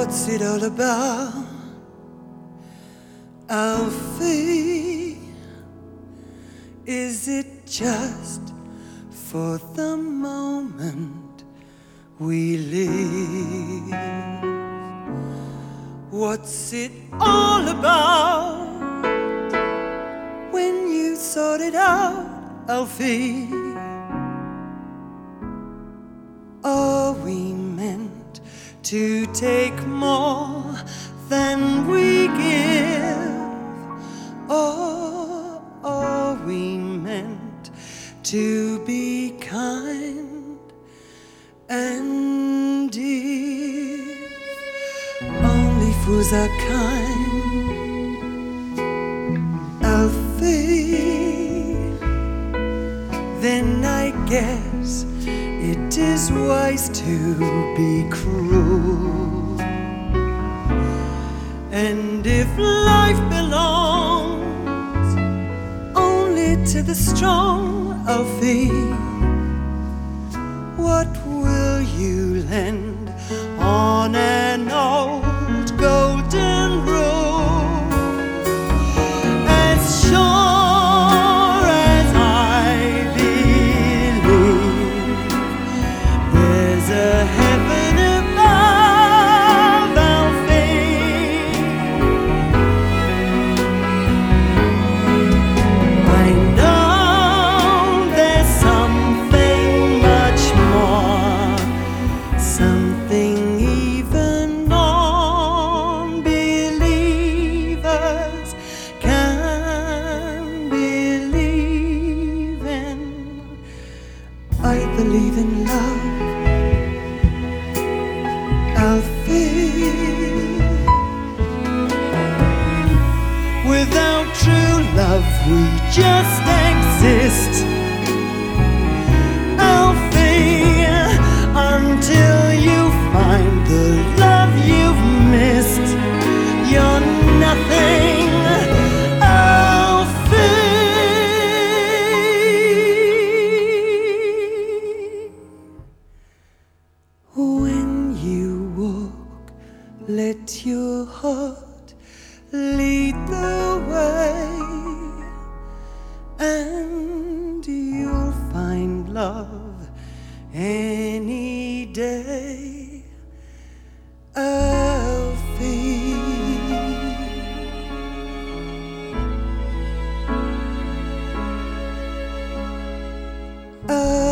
What's it all about, Alfie? Is it just for the moment we live? What's it all about when you sort it out, Alfie? Are we meant to take more than we give? Or are we meant to be kind and dear? Only fools are kind, Alfie. Then I guess it is wise to be cruel. And if life belongs only to the strong, Alfie, what will you lend on an old golden rule? As sure as I believe there's a heaven above, Alfie, I know there's something much more, something even non-believers can believe in. I believe in love, Alfie. Without true love we just exist, Alfie, until you find the love you've missed. You're nothing, Alfie. When you walk, let your heart lead the way, and you'll find love any day, Alfie. Alfie.